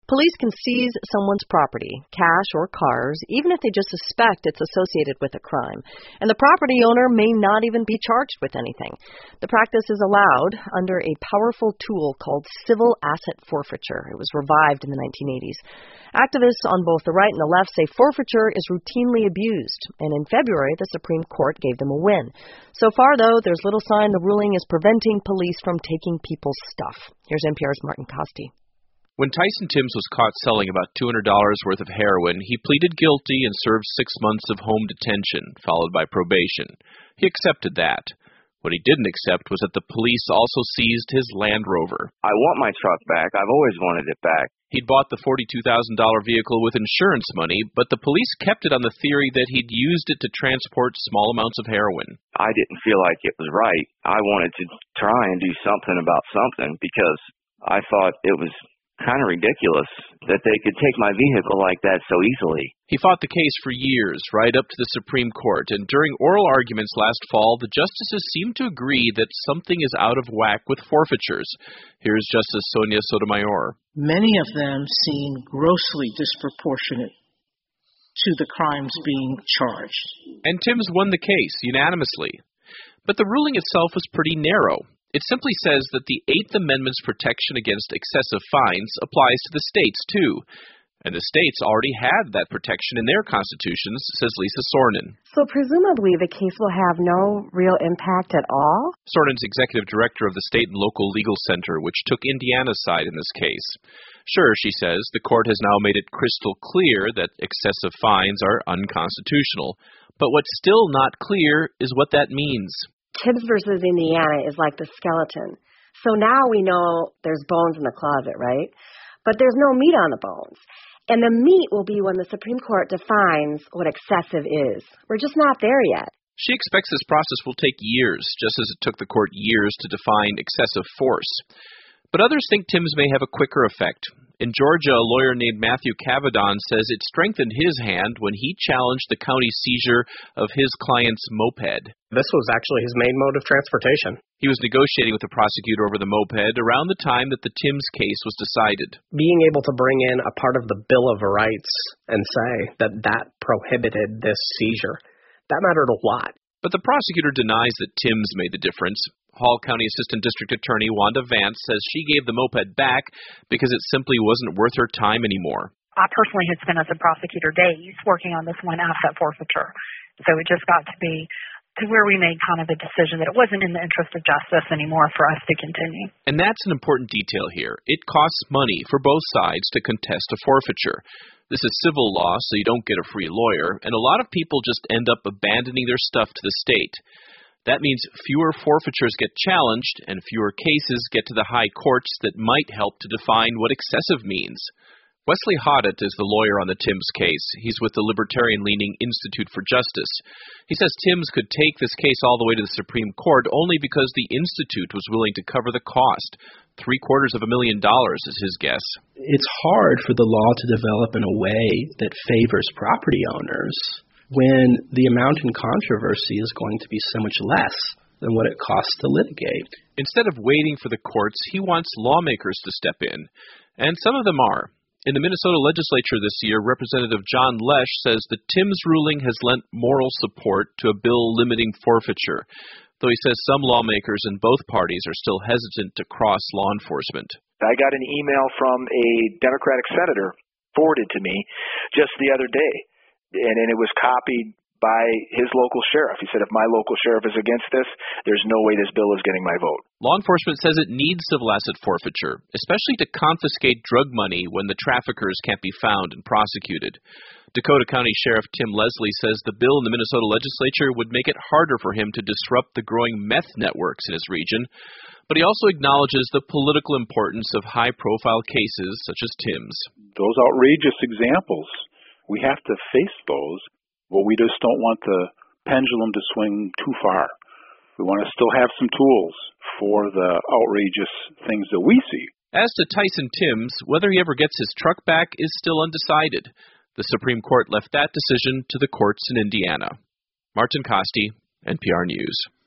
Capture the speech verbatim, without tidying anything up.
Police can seize someone's property, cash or cars, even if they just suspect it's associated with a crime. And the property owner may not even be charged with anything. The practice is allowed under a powerful tool called civil asset forfeiture. It was revived in the nineteen eighties. Activists on both the right and the left say forfeiture is routinely abused. And in February, the Supreme Court gave them a win. So far, though, there's little sign the ruling is preventing police from taking people's stuff. Here's N P R's Martin Costi. When Tyson Timbs was caught selling about two hundred dollars worth of heroin, he pleaded guilty and served six months of home detention, followed by probation. He accepted that. What he didn't accept was that the police also seized his Land Rover. I want my truck back. I've always wanted it back. He'd bought the forty-two thousand dollars vehicle with insurance money, but the police kept it on the theory that he'd used it to transport small amounts of heroin. I didn't feel like it was right. I wanted to try and do something about something because I thought it was kind of ridiculous that they could take my vehicle like that so easily. He fought the case for years, right up to the Supreme Court, and during oral arguments last fall, the justices seemed to agree that something is out of whack with forfeitures. Here's Justice Sonia Sotomayor. Many of them seem grossly disproportionate to the crimes being charged. And Timbs won the case unanimously. But the ruling itself was pretty narrow. It simply says that the Eighth Amendment's protection against excessive fines applies to the states, too. And the states already had that protection in their constitutions, says Lisa Sornin. So presumably the case will have no real impact at all? Sornin's executive director of the State and Local Legal Center, which took Indiana's side in this case. Sure, she says, the court has now made it crystal clear that excessive fines are unconstitutional. But what's still not clear is what that means. Timbs versus Indiana is like the skeleton. So now we know there's bones in the closet, right? But there's no meat on the bones. And the meat will be when the Supreme Court defines what excessive is. We're just not there yet. She expects this process will take years, just as it took the court years to define excessive force. But others think Timbs may have a quicker effect. In Georgia, a lawyer named Matthew Cavadon says it strengthened his hand when he challenged the county seizure of his client's moped. This was actually his main mode of transportation. He was negotiating with the prosecutor over the moped around the time that the Timbs case was decided. Being able to bring in a part of the Bill of Rights and say that that prohibited this seizure, that mattered a lot. But the prosecutor denies that Timbs made the difference. Hall County Assistant District Attorney Wanda Vance says she gave the moped back because it simply wasn't worth her time anymore. I personally had spent as a prosecutor days working on this one asset forfeiture. So it just got to be to where we made kind of a decision that it wasn't in the interest of justice anymore for us to continue. And that's an important detail here. It costs money for both sides to contest a forfeiture. This is civil law, so you don't get a free lawyer, and a lot of people just end up abandoning their stuff to the state. That means fewer forfeitures get challenged and fewer cases get to the high courts that might help to define what excessive means. Wesley Hoddett is the lawyer on the Timbs case. He's with the libertarian-leaning Institute for Justice. He says Timbs could take this case all the way to the Supreme Court only because the Institute was willing to cover the cost. Three quarters of a million dollars is his guess. It's hard for the law to develop in a way that favors property owners when the amount in controversy is going to be so much less than what it costs to litigate. Instead of waiting for the courts, he wants lawmakers to step in. And some of them are. In the Minnesota legislature this year, Representative John Lesch says the Timbs ruling has lent moral support to a bill limiting forfeiture, though he says some lawmakers in both parties are still hesitant to cross law enforcement. I got an email from a Democratic senator forwarded to me just the other day. And, and it was copied by his local sheriff. He said, if my local sheriff is against this, there's no way this bill is getting my vote. Law enforcement says it needs civil asset forfeiture, especially to confiscate drug money when the traffickers can't be found and prosecuted. Dakota County Sheriff Tim Leslie says the bill in the Minnesota legislature would make it harder for him to disrupt the growing meth networks in his region. But he also acknowledges the political importance of high-profile cases such as Timbs. Those outrageous examples, we have to face those, but we just don't want the pendulum to swing too far. We want to still have some tools for the outrageous things that we see. As to Tyson Timbs, whether he ever gets his truck back is still undecided. The Supreme Court left that decision to the courts in Indiana. Martin Costi, N P R News.